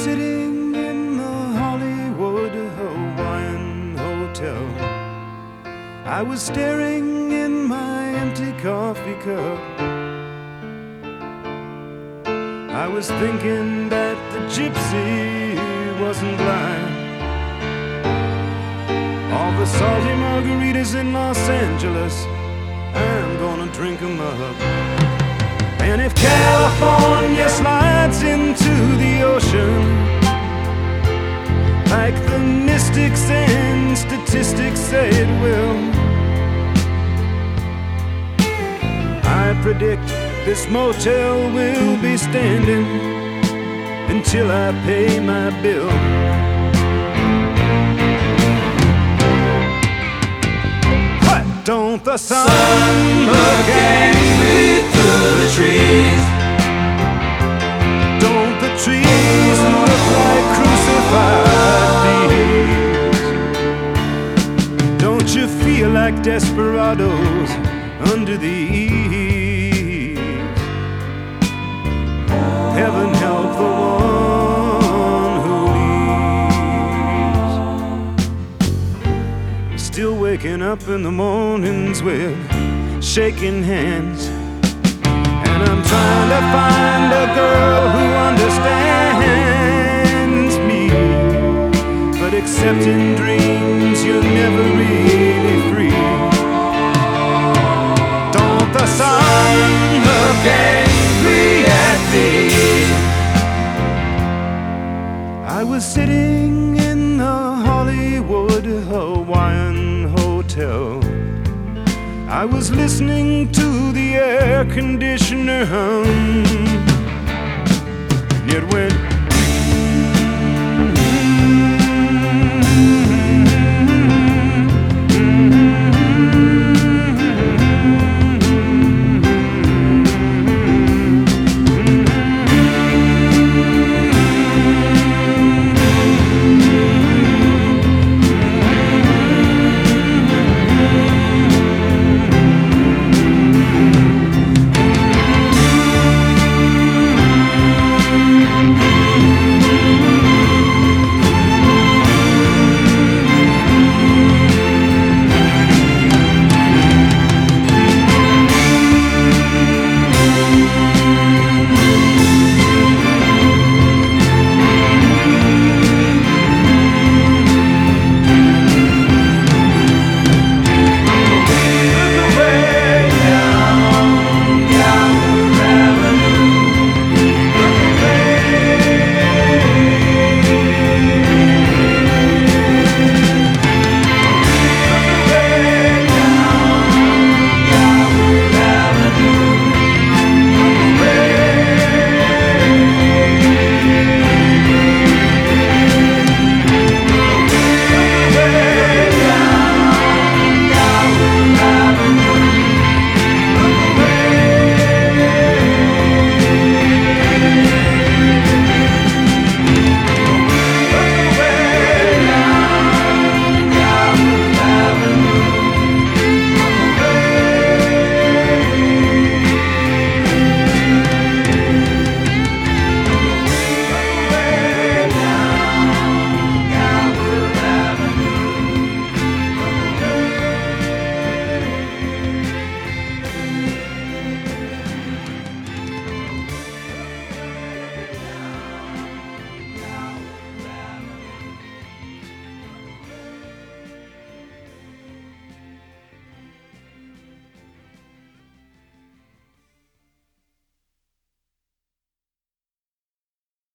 sitting in the Hollywood Hawaiian Hotel. I was staring in my empty coffee cup. I was thinking that the gypsy wasn't blind. All the salty margaritas in Los Angeles, I'm gonna drink 'em up. And if California slides into the ocean, like the mystics and statistics say it will, I predict this motel will be standing until I pay my bill. What? Don't the sun look at me through the trees? Don't the trees look like crucified thieves? Don't you feel like desperados under the eaves? Heaven help the one who leaves. Still waking up in the mornings with shaking hands, and I'm trying to find a girl who understands me. But except in dreams, you're never really free. Don't the sun look angry at me? I was sitting in the Hollywood Hawaiian Hotel. I was listening to the air conditioner hum.